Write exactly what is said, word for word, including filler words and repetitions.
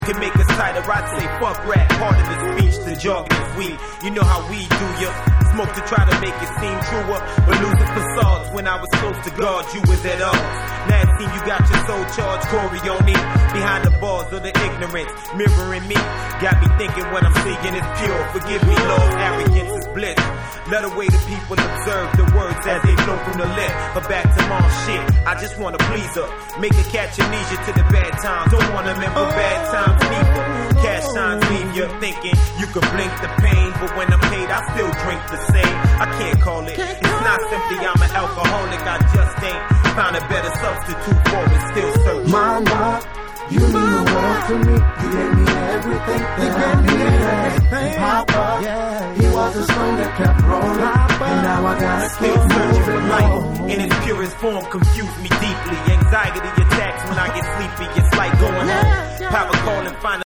can make us tighter, I'd say fuck rap. Part of the speech, the jargon is weak. You know how we do ya. Smoke to try to make it seem truer, but losing facades when I was close to God, you was at odds. Now it seem you got your soul charged, Corey on me. Behind the bars of the ignorance, mirroring me. Got me thinking what I'm seeing is pure. Forgive me, Lord, arrogance is bliss. Let away the people observe the words as they flow from the lip. But back to my shit, I just wanna please her. Make her catch amnesia to the bad times. Don't wanna remember bad times neither. Cash signs leave you thinking you can blink the pain, but when I'm paid, I still drink the same. I can't call it. It's not simply I'm an alcoholic. I just ain't found a better substitute for it. Still searching. Mama, you mean the world to me. You gave me everything that I needed. Papa, yeah, he was a stone that kept rolling, and now I gotta still searching for life in its purest form. Confuse me deeply. Anxiety attacks when I get sleepy. It's like going home. Power calling, find